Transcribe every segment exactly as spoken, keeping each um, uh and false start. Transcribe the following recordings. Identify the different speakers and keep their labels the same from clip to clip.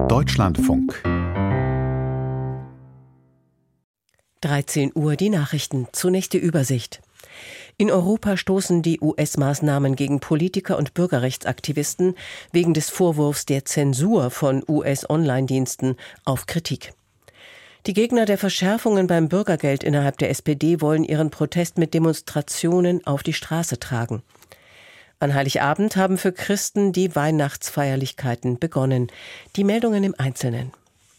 Speaker 1: Deutschlandfunk.
Speaker 2: dreizehn Uhr die Nachrichten. Zunächst die Übersicht. In Europa stoßen die U S-Maßnahmen gegen Politiker und Bürgerrechtsaktivisten wegen des Vorwurfs der Zensur von U S-Online-Diensten auf Kritik. Die Gegner der Verschärfungen beim Bürgergeld innerhalb der S P D wollen ihren Protest mit Demonstrationen auf die Straße tragen. An Heiligabend haben für Christen die Weihnachtsfeierlichkeiten begonnen. Die Meldungen im Einzelnen.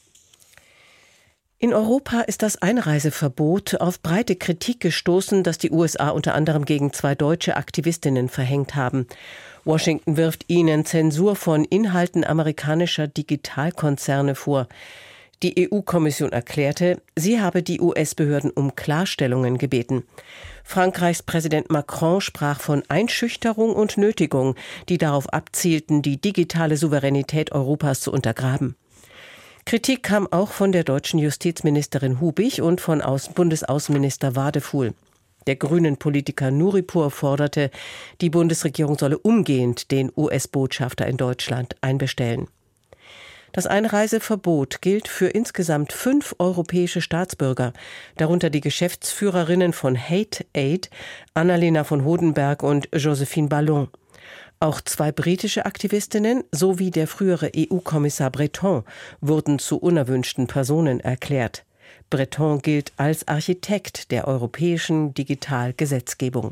Speaker 2: In Europa ist das Einreiseverbot auf breite Kritik gestoßen, das die U S A unter anderem gegen zwei deutsche Aktivistinnen verhängt haben. Washington wirft ihnen Zensur von Inhalten amerikanischer Digitalkonzerne vor. Die E U-Kommission erklärte, sie habe die U S-Behörden um Klarstellungen gebeten. Frankreichs Präsident Macron sprach von Einschüchterung und Nötigung, die darauf abzielten, die digitale Souveränität Europas zu untergraben. Kritik kam auch von der deutschen Justizministerin Hubig und von Außen- Bundesaußenminister Wadefuhl. Der Grünen-Politiker Nuripur forderte, die Bundesregierung solle umgehend den U S-Botschafter in Deutschland einbestellen. Das Einreiseverbot gilt für insgesamt fünf europäische Staatsbürger, darunter die Geschäftsführerinnen von Hate Aid, Annalena von Hodenberg und Josephine Ballon. Auch zwei britische Aktivistinnen sowie der frühere E U-Kommissar Breton wurden zu unerwünschten Personen erklärt. Breton gilt als Architekt der europäischen Digitalgesetzgebung.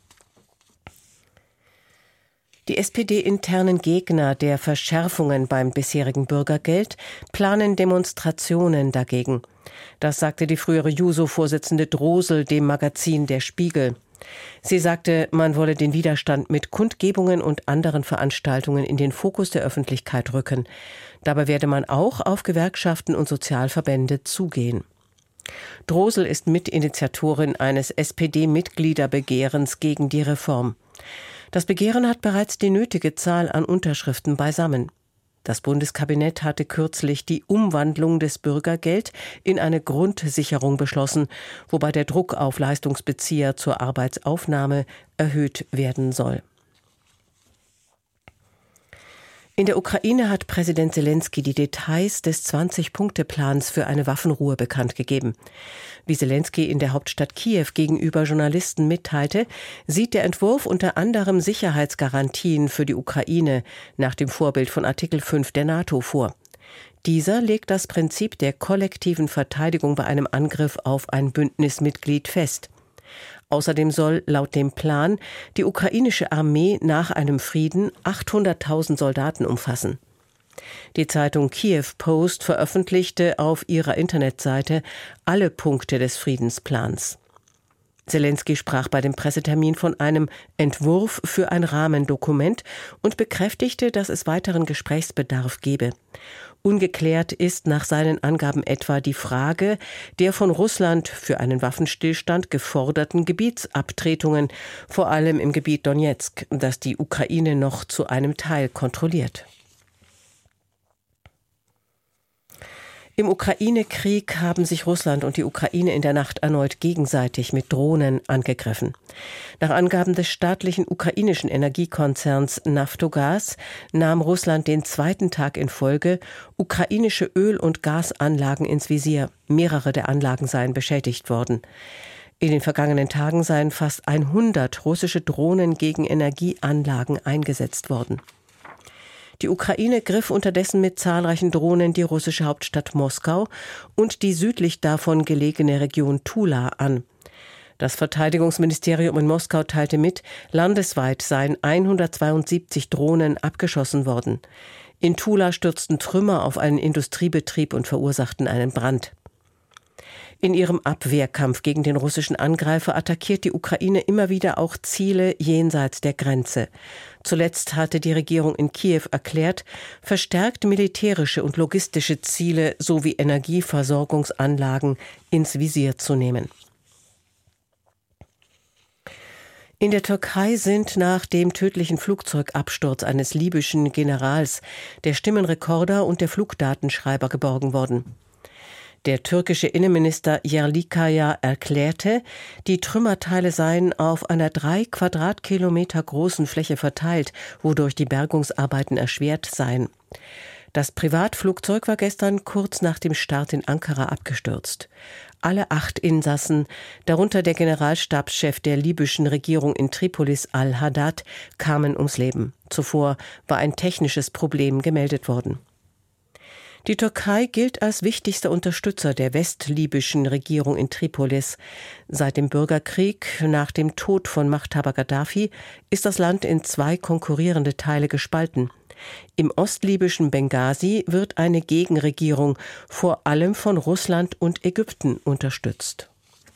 Speaker 2: Die S P D-internen Gegner der Verschärfungen beim bisherigen Bürgergeld planen Demonstrationen dagegen. Das sagte die frühere Juso-Vorsitzende Drosel dem Magazin Der Spiegel. Sie sagte, man wolle den Widerstand mit Kundgebungen und anderen Veranstaltungen in den Fokus der Öffentlichkeit rücken. Dabei werde man auch auf Gewerkschaften und Sozialverbände zugehen. Drosel ist Mitinitiatorin eines S P D-Mitgliederbegehrens gegen die Reform. Das Begehren hat bereits die nötige Zahl an Unterschriften beisammen. Das Bundeskabinett hatte kürzlich die Umwandlung des Bürgergeld in eine Grundsicherung beschlossen, wobei der Druck auf Leistungsbezieher zur Arbeitsaufnahme erhöht werden soll. In der Ukraine hat Präsident Selenskyj die Details des zwanzig-Punkte-Plans für eine Waffenruhe bekannt gegeben. Wie Selenskyj in der Hauptstadt Kiew gegenüber Journalisten mitteilte, sieht der Entwurf unter anderem Sicherheitsgarantien für die Ukraine nach dem Vorbild von Artikel fünf der NATO vor. Dieser legt das Prinzip der kollektiven Verteidigung bei einem Angriff auf ein Bündnismitglied fest. Außerdem soll laut dem Plan die ukrainische Armee nach einem Frieden achthunderttausend Soldaten umfassen. Die Zeitung Kiew Post veröffentlichte auf ihrer Internetseite alle Punkte des Friedensplans. Selenskyj sprach bei dem Pressetermin von einem Entwurf für ein Rahmendokument und bekräftigte, dass es weiteren Gesprächsbedarf gebe. Ungeklärt ist nach seinen Angaben etwa die Frage der von Russland für einen Waffenstillstand geforderten Gebietsabtretungen, vor allem im Gebiet Donezk, das die Ukraine noch zu einem Teil kontrolliert. Im Ukraine-Krieg haben sich Russland und die Ukraine in der Nacht erneut gegenseitig mit Drohnen angegriffen. Nach Angaben des staatlichen ukrainischen Energiekonzerns Naftogaz nahm Russland den zweiten Tag in Folge ukrainische Öl- und Gasanlagen ins Visier. Mehrere der Anlagen seien beschädigt worden. In den vergangenen Tagen seien fast hundert russische Drohnen gegen Energieanlagen eingesetzt worden. Die Ukraine griff unterdessen mit zahlreichen Drohnen die russische Hauptstadt Moskau und die südlich davon gelegene Region Tula an. Das Verteidigungsministerium in Moskau teilte mit, landesweit seien hundertzweiundsiebzig Drohnen abgeschossen worden. In Tula stürzten Trümmer auf einen Industriebetrieb und verursachten einen Brand. In ihrem Abwehrkampf gegen den russischen Angreifer attackiert die Ukraine immer wieder auch Ziele jenseits der Grenze. Zuletzt hatte die Regierung in Kiew erklärt, verstärkt militärische und logistische Ziele sowie Energieversorgungsanlagen ins Visier zu nehmen. In der Türkei sind nach dem tödlichen Flugzeugabsturz eines libyschen Generals der Stimmenrekorder und der Flugdatenschreiber geborgen worden. Der türkische Innenminister Yerlikaya erklärte, die Trümmerteile seien auf einer drei Quadratkilometer großen Fläche verteilt, wodurch die Bergungsarbeiten erschwert seien. Das Privatflugzeug war gestern kurz nach dem Start in Ankara abgestürzt. Alle acht Insassen, darunter der Generalstabschef der libyschen Regierung in Tripolis al-Haddad, kamen ums Leben. Zuvor war ein technisches Problem gemeldet worden. Die Türkei gilt als wichtigster Unterstützer der westlibyschen Regierung in Tripolis. Seit dem Bürgerkrieg nach dem Tod von Machthaber Gaddafi ist das Land in zwei konkurrierende Teile gespalten. Im ostlibyschen Benghazi wird eine Gegenregierung vor allem von Russland und Ägypten unterstützt.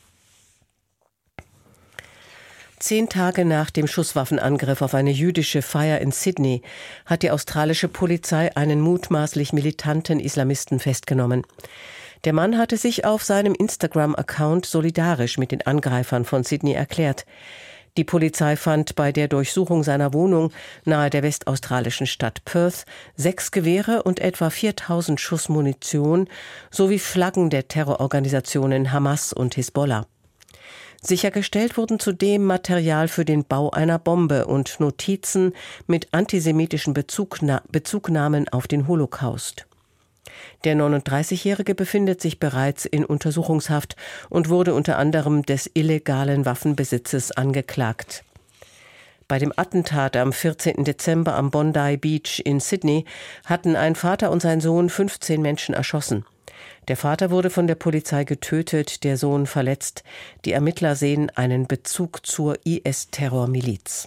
Speaker 2: Zehn Tage nach dem Schusswaffenangriff auf eine jüdische Feier in Sydney hat die australische Polizei einen mutmaßlich militanten Islamisten festgenommen. Der Mann hatte sich auf seinem Instagram-Account solidarisch mit den Angreifern von Sydney erklärt. Die Polizei fand bei der Durchsuchung seiner Wohnung nahe der westaustralischen Stadt Perth sechs Gewehre und etwa viertausend Schuss Munition sowie Flaggen der Terrororganisationen Hamas und Hisbollah. Sichergestellt wurden zudem Material für den Bau einer Bombe und Notizen mit antisemitischen Bezugna- Bezugnahmen auf den Holocaust. Der neununddreißigjährige befindet sich bereits in Untersuchungshaft und wurde unter anderem des illegalen Waffenbesitzes angeklagt. Bei dem Attentat am vierzehnten Dezember am Bondi Beach in Sydney hatten ein Vater und sein Sohn fünfzehn Menschen erschossen. Der Vater wurde von der Polizei getötet, der Sohn verletzt. Die Ermittler sehen einen Bezug zur I S-Terrormiliz.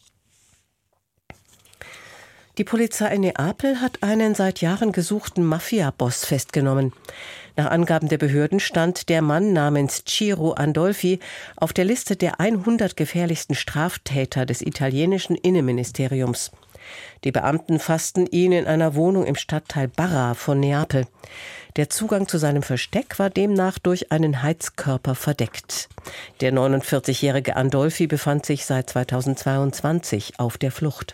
Speaker 2: Die Polizei in Neapel hat einen seit Jahren gesuchten Mafia-Boss festgenommen. Nach Angaben der Behörden stand der Mann namens Ciro Andolfi auf der Liste der hundert gefährlichsten Straftäter des italienischen Innenministeriums. Die Beamten fassten ihn in einer Wohnung im Stadtteil Barra von Neapel. Der Zugang zu seinem Versteck war demnach durch einen Heizkörper verdeckt. Der neunundvierzigjährige Andolfi befand sich seit zweitausendzweiundzwanzig auf der Flucht.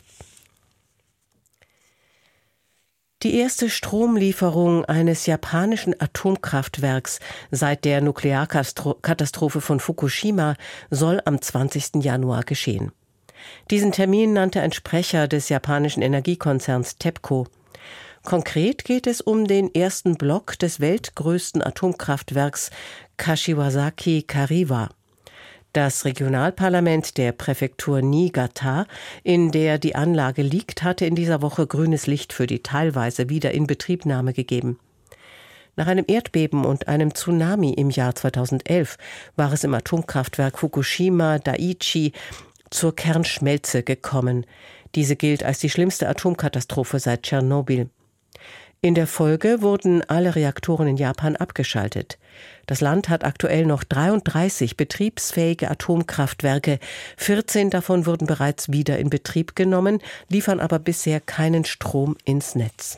Speaker 2: Die erste Stromlieferung eines japanischen Atomkraftwerks seit der Nuklearkatastrophe von Fukushima soll am zwanzigsten Januar geschehen. Diesen Termin nannte ein Sprecher des japanischen Energiekonzerns TEPCO. Konkret geht es um den ersten Block des weltgrößten Atomkraftwerks Kashiwazaki-Kariwa. Das Regionalparlament der Präfektur Niigata, in der die Anlage liegt, hatte in dieser Woche grünes Licht für die teilweise Wiederinbetriebnahme gegeben. Nach einem Erdbeben und einem Tsunami im Jahr zweitausendelf war es im Atomkraftwerk Fukushima Daiichi zur Kernschmelze gekommen. Diese gilt als die schlimmste Atomkatastrophe seit Tschernobyl. In der Folge wurden alle Reaktoren in Japan abgeschaltet. Das Land hat aktuell noch dreiunddreißig betriebsfähige Atomkraftwerke. vierzehn davon wurden bereits wieder in Betrieb genommen, liefern aber bisher keinen Strom ins Netz.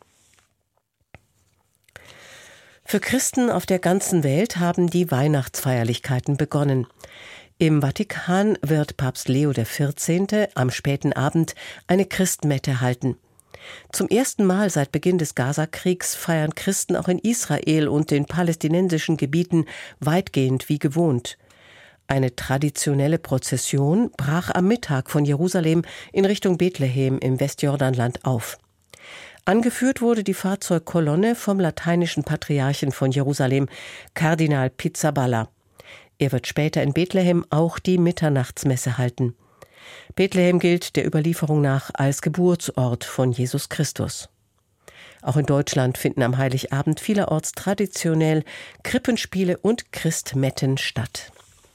Speaker 2: Für Christen auf der ganzen Welt haben die Weihnachtsfeierlichkeiten begonnen. Im Vatikan wird Papst Leo der vierzehnte am späten Abend eine Christmette halten. Zum ersten Mal seit Beginn des Gazakriegs feiern Christen auch in Israel und den palästinensischen Gebieten weitgehend wie gewohnt. Eine traditionelle Prozession brach am Mittag von Jerusalem in Richtung Bethlehem im Westjordanland auf. Angeführt wurde die Fahrzeugkolonne vom lateinischen Patriarchen von Jerusalem, Kardinal Pizzaballa. Er wird später in Bethlehem auch die Mitternachtsmesse halten. Bethlehem gilt der Überlieferung nach als Geburtsort von Jesus Christus. Auch in Deutschland finden am Heiligabend vielerorts traditionell Krippenspiele und Christmetten statt.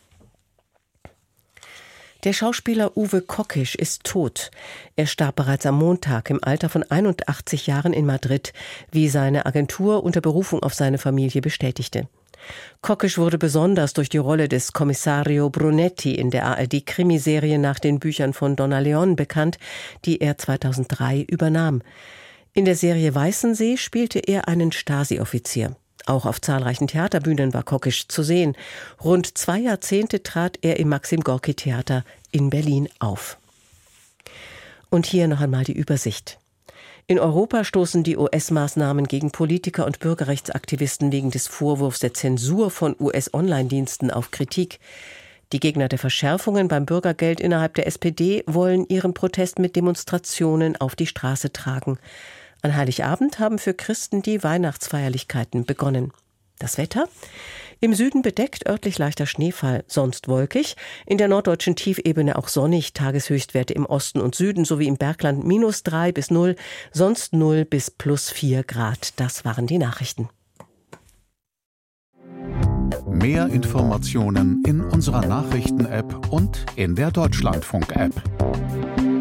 Speaker 2: Der Schauspieler Uwe Kockisch ist tot. Er starb bereits am Montag im Alter von einundachtzig Jahren in Madrid, wie seine Agentur unter Berufung auf seine Familie bestätigte. Kockisch wurde besonders durch die Rolle des Kommissario Brunetti in der A R D-Krimiserie nach den Büchern von Donna Leon bekannt, die er zweitausenddrei übernahm. In der Serie Weißensee spielte er einen Stasi-Offizier. Auch auf zahlreichen Theaterbühnen war Kockisch zu sehen. Rund zwei Jahrzehnte trat er im Maxim-Gorki-Theater in Berlin auf. Und hier noch einmal die Übersicht. In Europa stoßen die U S-Maßnahmen gegen Politiker und Bürgerrechtsaktivisten wegen des Vorwurfs der Zensur von U S-Online-Diensten auf Kritik. Die Gegner der Verschärfungen beim Bürgergeld innerhalb der S P D wollen ihren Protest mit Demonstrationen auf die Straße tragen. An Heiligabend haben für Christen die Weihnachtsfeierlichkeiten begonnen. Das Wetter? Im Süden bedeckt, örtlich leichter Schneefall, sonst wolkig. In der norddeutschen Tiefebene auch sonnig, Tageshöchstwerte im Osten und Süden sowie im Bergland minus drei bis null, sonst null bis plus vier Grad. Das waren die Nachrichten.
Speaker 1: Mehr Informationen in unserer Nachrichten-App und in der Deutschlandfunk-App.